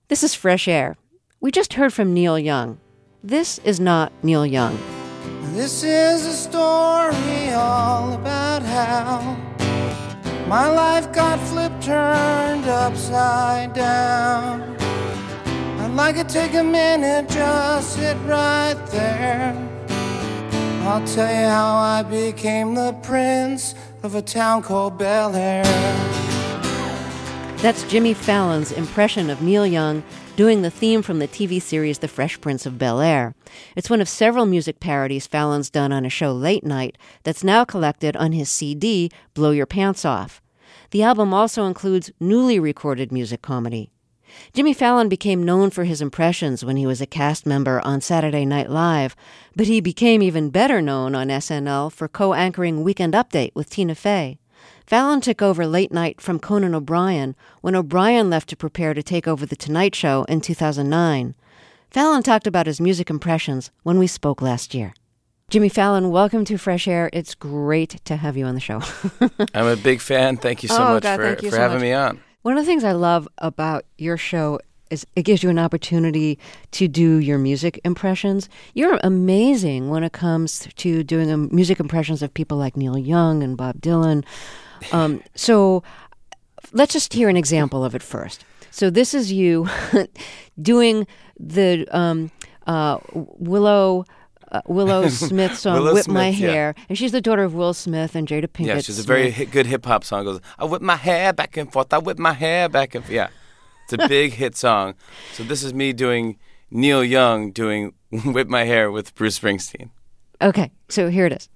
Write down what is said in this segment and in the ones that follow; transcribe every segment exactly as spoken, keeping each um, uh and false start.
This is Fresh Air. We just heard from Neil Young. This is not Neil Young. This is a story all about how my life got flipped, turned upside down. I'd like to take a minute, just sit right there. I'll tell you how I became the prince of a town called Bel Air. That's Jimmy Fallon's impression of Neil Young doing the theme from the T V series The Fresh Prince of Bel-Air. It's one of several music parodies Fallon's done on a show late night that's now collected on his C D, Blow Your Pants Off. The album also includes newly recorded music comedy. Jimmy Fallon became known for his impressions when he was a cast member on Saturday Night Live, but he became even better known on S N L for co-anchoring Weekend Update with Tina Fey. Fallon took over late night from Conan O'Brien when O'Brien left to prepare to take over The Tonight Show in two thousand nine. Fallon talked about his music impressions when we spoke last year. Jimmy Fallon, welcome to Fresh Air. It's great to have you on the show. I'm a big fan. Thank you so oh, much God, for, for so having much. me on. One of the things I love about your show is it gives you an opportunity to do your music impressions. You're amazing when it comes to doing um, music impressions of people like Neil Young and Bob Dylan. Um, so let's just hear an example of it first. So this is you doing the um, uh, Willow uh, Willow Smith song, Willow Whip Smith, My yeah. Hair. And she's the daughter of Will Smith and Jada Pinkett Yeah, she's a Smith. very hit, good hip-hop song. It goes, I whip my hair back and forth, I whip my hair back and forth. Yeah, it's a big hit song. So this is me doing Neil Young doing Whip My Hair with Bruce Springsteen. Okay, so here it is.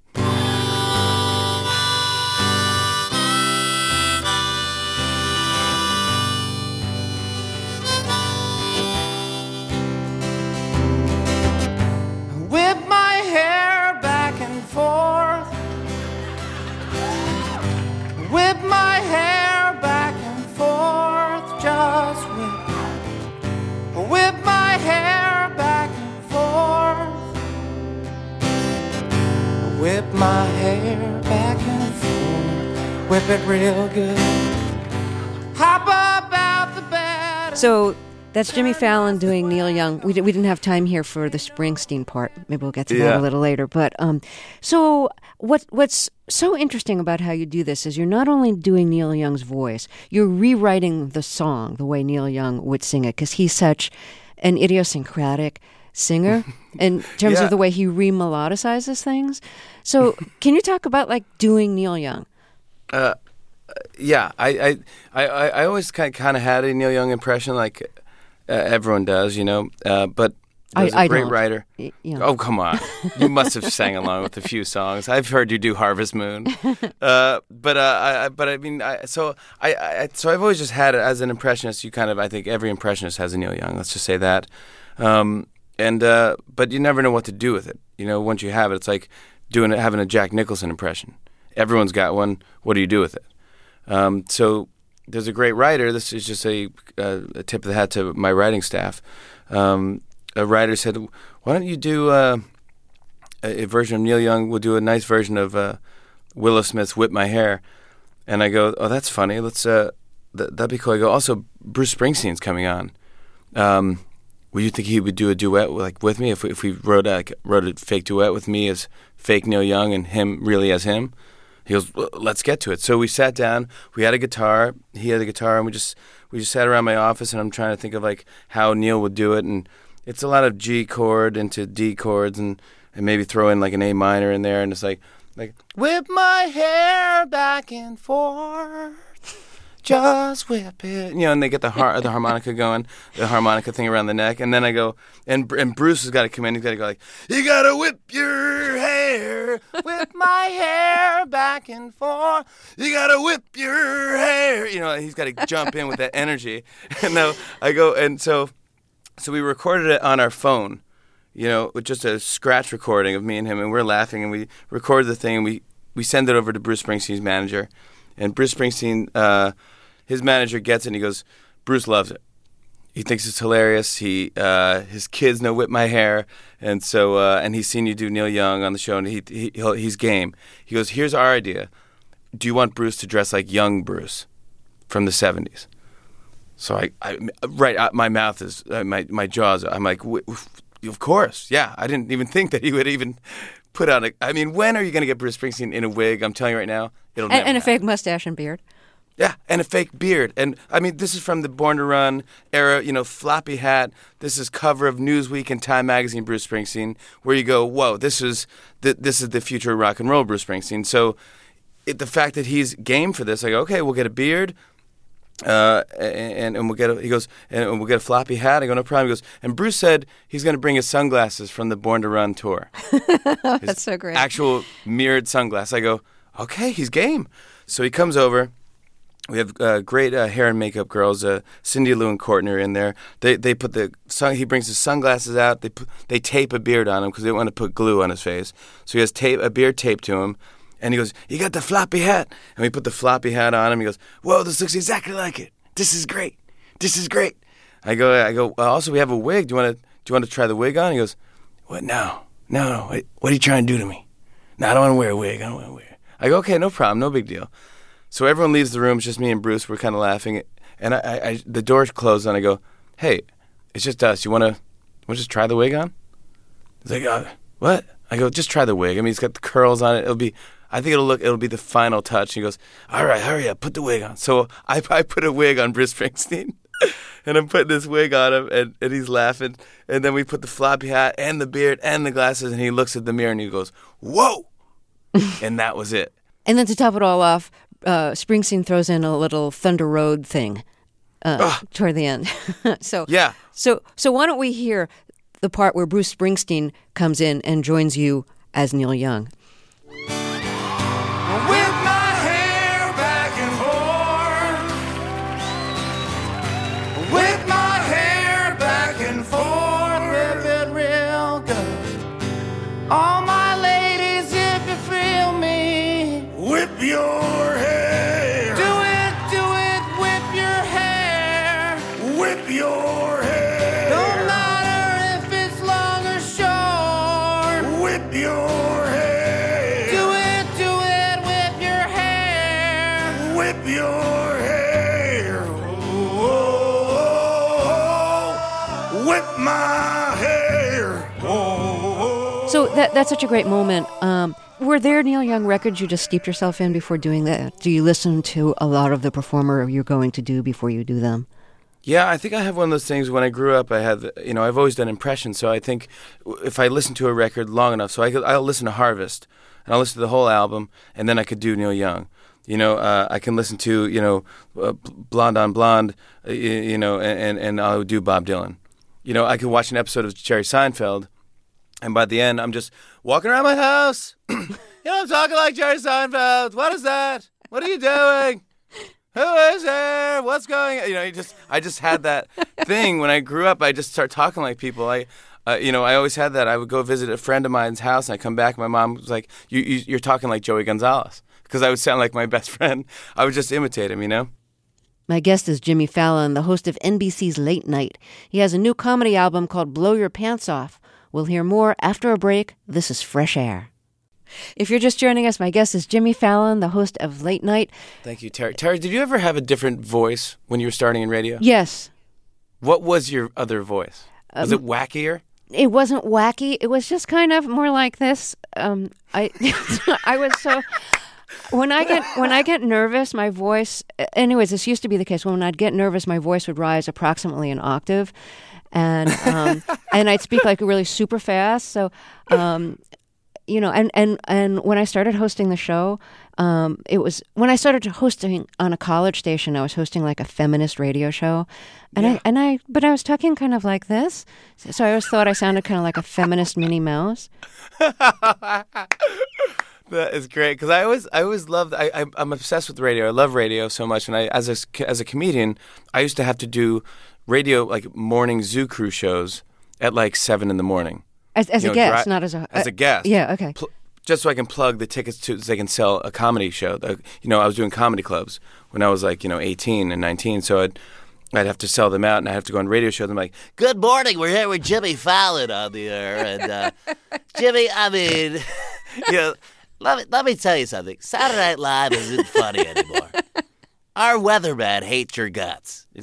Whip my hair back and forth. Whip my hair back and forth. Just whip. Whip my hair back and forth. Whip my hair back and forth. Whip it real good. Hop up out the bed. So that's Jimmy Fallon doing Neil Young. We, di- we didn't have time here for the Springsteen part. Maybe we'll get to that Yeah. a little later. But um, so what what's so interesting about how you do this is you're not only doing Neil Young's voice, you're rewriting the song the way Neil Young would sing it because he's such an idiosyncratic singer in terms Yeah. of the way he re-melodicizes things. So can you talk about like doing Neil Young? Uh, yeah, I I, I, I I always kind kind of had a Neil Young impression, like uh, everyone does, you know. Uh, but there's I- a I great don't. writer. Y- you know. Oh, come on! You must have sang along with a few songs. I've heard you do Harvest Moon. Uh, but uh, I, I- but I mean, I, so I, I so I've always just had it as an impressionist. You kind of, I think every impressionist has a Neil Young. Let's just say that. Um, and uh, but you never know what to do with it. You know, once you have it, it's like doing it, having a Jack Nicholson impression. Everyone's got one. What do you do with it? Um, so there's a great writer. This is just a, uh, a tip of the hat to my writing staff. Um, a writer said, "Why don't you do uh, a, a version of Neil Young? We'll do a nice version of uh, Willow Smith's Whip My Hair." And I go, "Oh, that's funny. Let's uh, th- that'd be cool." I go, "Also, Bruce Springsteen's coming on. Um, would you think he would do a duet like with me if we, if we wrote a, like, wrote a fake duet with me as fake Neil Young and him really as him?" He goes, well, "Let's get to it." So we sat down. We had a guitar. He had a guitar, and we just we just sat around my office. And I'm trying to think of like how Neil would do it. And it's a lot of G chord into D chords, and, and maybe throw in like an A minor in there. And it's like like whip my hair back and forth, just whip it. You know, and they get the har- the harmonica going, the harmonica thing around the neck. And then I go, and and Bruce has got to come in. He's got to go like, "You got to whip your hair, whip my hair back and forth. You got to whip your hair." You know, he's got to jump in with that energy. And now I go, and so so we recorded it on our phone, you know, with just a scratch recording of me and him. And we're laughing, and we recorded the thing, and we, we send it over to Bruce Springsteen's manager. And Bruce Springsteen, uh, his manager gets it, and he goes, "Bruce loves it. He thinks it's hilarious. He uh, his kids know Whip My Hair, and so uh, and he's seen you do Neil Young on the show, and he, he he'll, he's game." He goes, "Here's our idea. Do you want Bruce to dress like young Bruce from the seventies?" So I, I right, I, my mouth is, uh, my my jaws. I'm like, w- of course, yeah. I didn't even think that he would even put on a. I mean, when are you going to get Bruce Springsteen in a wig? I'm telling you right now, it'll and, never and a happen. fake mustache and beard. Yeah, and a fake beard. And I mean, this is from the Born to Run era, you know, floppy hat. This is cover of Newsweek and Time Magazine Bruce Springsteen, where you go, whoa, this is the, this is the future of rock and roll Bruce Springsteen. So it, the fact that he's game for this, I go, okay, we'll get a beard. Uh, and, and we'll get a, he goes, and we'll get a floppy hat. I go, no problem. He goes, and Bruce said he's going to bring his sunglasses from the Born to Run tour. That's so great. Actual mirrored sunglasses. I go, okay, he's game. So he comes over. We have uh, great uh, hair and makeup girls, uh, Cindy Lou and Courtney are in there. They they put the sun. He brings his sunglasses out. They put, they tape a beard on him because they want to put glue on his face. So he has tape a beard taped to him, and he goes, "You got the floppy hat?" And we put the floppy hat on him. He goes, "Whoa, this looks exactly like it. This is great. This is great." I go, I go. Well, also, we have a wig. Do you want to do you want to try the wig on? He goes, "What? No, no, no. What, what are you trying to do to me? No, I don't want to wear a wig. I don't want to wear it." I go, "Okay, no problem. No big deal." So everyone leaves the room. It's just me and Bruce. We're kind of laughing, and I, I, I the door's closed, and I go, "Hey, it's just us. You want to, want to just try the wig on?" He's like, uh, "What?" I go, "Just try the wig. I mean, it's got the curls on it. It'll be, I think it'll look, it'll be the final touch." He goes, "All right, hurry up, put the wig on." So I, I put a wig on Bruce Springsteen, and I'm putting this wig on him, and, and he's laughing. And then we put the floppy hat and the beard and the glasses, and he looks at the mirror and he goes, "Whoa!" And that was it. And then to top it all off, uh, Springsteen throws in a little Thunder Road thing uh, toward the end. so Yeah. So so why don't we hear the part where Bruce Springsteen comes in and joins you as Neil Young? With my hair back and forth, with my hair back and forth, rip it real good. All my ladies, if you feel me, whip your hair. Do it, do it, whip your hair. Whip your hair. Don't matter if it's long or short. Whip your hair. Do it, do it, whip your hair. Whip your hair. Oh, oh, oh, whip my hair. Oh, oh. So that that's such a great moment. Um, were there Neil Young records you just steeped yourself in before doing that? Do you listen to a lot of the performer you're going to do before you do them? Yeah, I think I have one of those things. When I grew up, I had, you know, I've always done impressions. So I think if I listen to a record long enough, so I could, I'll listen to Harvest, and I'll listen to the whole album, and then I could do Neil Young. You know, uh, I can listen to, you know, uh, Blonde on Blonde, uh, you, you know, and, and I'll do Bob Dylan. You know, I can watch an episode of Jerry Seinfeld, and by the end, I'm just walking around my house. You know, I'm talking like Jerry Seinfeld. What is that? What are you doing? Who is there? What's going on? You know, you just I just had that thing when I grew up. I just start talking like people. I, uh, you know, I always had that. I would go visit a friend of mine's house, and I come back. My mom was like, you, you, "You're talking like Joey Gonzalez," because I would sound like my best friend. I would just imitate him, you know. My guest is Jimmy Fallon, the host of N B C's Late Night. He has a new comedy album called Blow Your Pants Off. We'll hear more after a break. This is Fresh Air. If you're just joining us, my guest is Jimmy Fallon, the host of Late Night. Thank you, Terry. Terry, did you ever have a different voice when you were starting in radio? Yes. What was your other voice? Was Um, it wackier? It wasn't wacky. It was just kind of more like this. Um, I I was so... When I get when I get nervous, my voice... Anyways, this used to be the case. When I'd get nervous, my voice would rise approximately an octave. And um, and I'd speak like really super fast. So... Um, You know, and, and, and when I started hosting the show, um, it was when I started hosting on a college station. I was hosting like a feminist radio show, and Yeah. I and I, but I was talking kind of like this, so I always thought I sounded kind of like a feminist Minnie Mouse. That is great because I always, I always loved. I, I, I'm obsessed with radio. I love radio so much, and I, as a as a comedian, I used to have to do radio like morning Zoo Crew shows at like seven in the morning. As, as You a know, guest, dri- not as a as a guest. Yeah, okay. Pl- just so I can plug the tickets to, so they can sell a comedy show. The, you know, I was doing comedy clubs when I was like, you know, eighteen and nineteen. So I'd, I'd have to sell them out, and I'd have to go on radio shows. I'm like, Good morning. We're here with Jimmy Fallon on the air. And uh, Jimmy, I mean, you know, let me, let me tell you something. Saturday Night Live isn't funny anymore. Our weatherman hates your guts. he's like,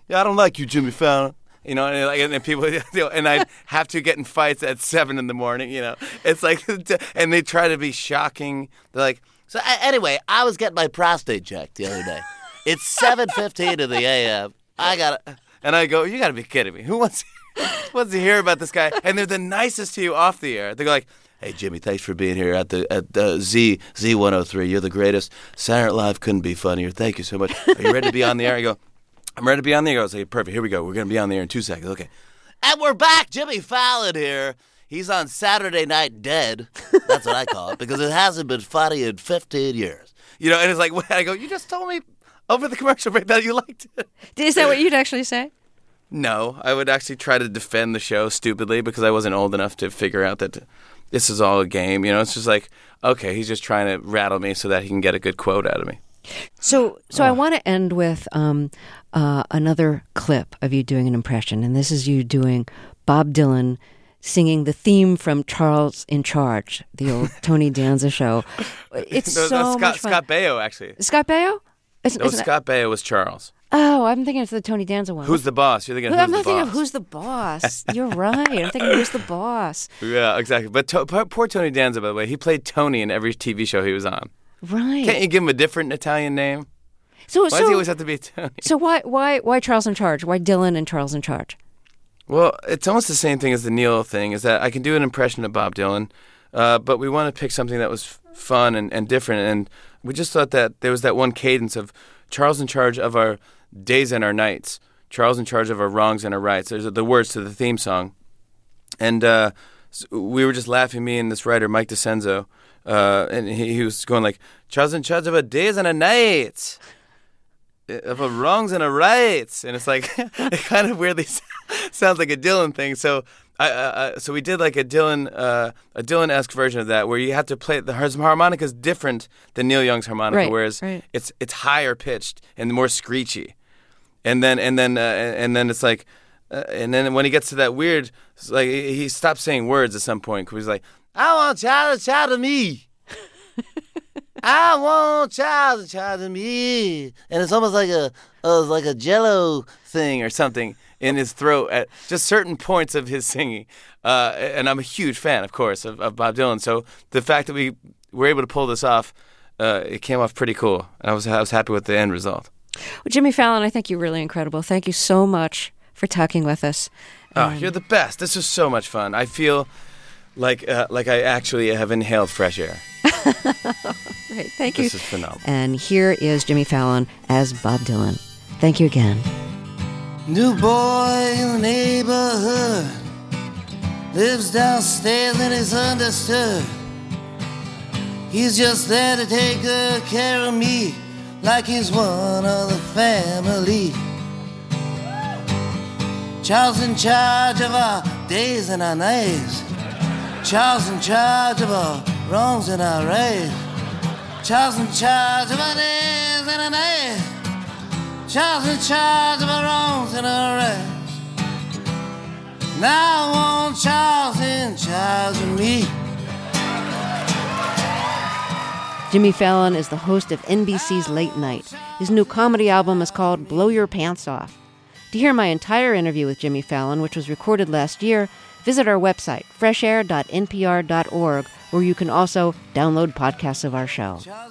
yeah, I don't like you, Jimmy Fallon. You know, and like, and then people, you know, and I have to get in fights at seven in the morning. You know, it's like, and they try to be shocking. They're like, So uh, anyway, I was getting my prostate checked the other day. It's seven fifteen in the a m. I got it. And I go, you got to be kidding me. Who wants, wants to hear about this guy? And they're the nicest to you off the air. They go like, hey, Jimmy, thanks for being here at the at uh, Z Z one oh three. You're the greatest. Saturday Night Live couldn't be funnier. Thank you so much. Are you ready to be on the air? I go, I'm ready to be on the air. I was like, perfect. Here we go. We're going to be on the air in two seconds. Okay. And we're back. Jimmy Fallon here. He's on Saturday Night Dead. That's what I call it, because it hasn't been funny in fifteen years. You know, and it's like, I go, you just told me over the commercial break that you liked it. Is that what you'd actually say? No, I would actually try to defend the show stupidly because I wasn't old enough to figure out that this is all a game. You know, it's just like, okay, he's just trying to rattle me so that he can get a good quote out of me. So, so Oh. I want to end with um, uh, another clip of you doing an impression, and this is you doing Bob Dylan singing the theme from Charles in Charge, the old Tony Danza show. It's No, so that's Scott, much fun. Scott Baio, actually. Scott Baio? Isn't, No, isn't that- Scott Baio was Charles. Oh, I'm thinking it's the Tony Danza one. Who's the boss? You're thinking Who- who's I'm the not thinking boss? of Who's the Boss. You're right. I'm thinking Who's the Boss. Yeah, exactly. But to, poor, poor Tony Danza, by the way, he played Tony in every T V show he was on. Right. Can't you give him a different Italian name? so, Why so, does he always have to be Tony? so why, why, why Charles in Charge? Why Dylan and Charles in Charge? Well, it's almost the same thing as the Neil thing, is that I can do an impression of Bob Dylan, uh, but we want to pick something that was f- fun and, and different, and we just thought that there was that one cadence of Charles in charge of our days and our nights, Charles in charge of our wrongs and our rights. There's the words to the theme song. And uh, s- we were just laughing, me and this writer, Mike DeCenzo, uh, and he, he was going like, Charles in charge of our days and our nights, of our wrongs and our rights. And it's like, it kind of weirdly sounds like a Dylan thing. So I, uh, so we did like a Dylan, uh, a Dylan-esque version of that, where you have to play the his harmonica is different than Neil Young's harmonica, Right, whereas right. it's it's higher pitched and more screechy, and then and then uh, and then it's like, uh, and then when he gets to that weird, it's like he stops saying words at some point because he's like, I want child to child to me. I want child to child to me, and it's almost like a uh, like a Jello thing or something in his throat at just certain points of his singing. Uh, and I'm a huge fan, of course, of, of Bob Dylan. So the fact that we were able to pull this off, uh, it came off pretty cool. And I was I was happy with the end result. Well, Jimmy Fallon, I think you're really incredible. Thank you so much for talking with us. Oh, And- you're the best. This was so much fun. I feel like uh, like I actually have inhaled fresh air. Great, thank you. This is phenomenal. And here is Jimmy Fallon as Bob Dylan. Thank you again. New boy in the neighborhood lives downstairs and is understood. He's just there to take good care of me, like he's one of the family. Charles in charge of our days and our nights. Charles in charge of our wrongs and our rights. Charles in charge of our days and our nights. Charles in charge of our wrongs and our rights. Now I want Charles in charge of me. Jimmy Fallon is the host of N B C's Late Night. His new comedy album is called Blow Your Pants Off. To hear my entire interview with Jimmy Fallon, which was recorded last year, visit our website, fresh air dot n p r dot org, where you can also download podcasts of our show.